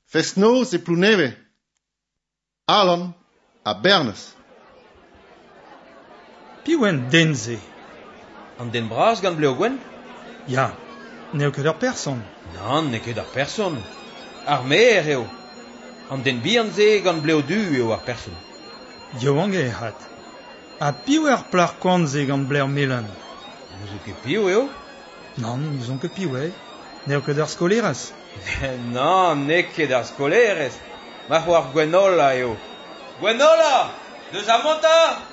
Fest noz e plouneve. Alon a Bernes. Piwen denze. An den bras gant bleo gwen? Ya, neo ket ur person. Nan, ne ket ar person. Ar mer eo. An den bianze gant bleo du eo ar person. Yo ange e hat. A piwer plar kwanze gant bler melan. N'ouz ket pio eo? Nan, nous on ket piwe. Neo ket ur skolerez. Nan, ne ket ar skolerez. Ma c'hoar Gwenola eo. Gwenola! Deus ar monta!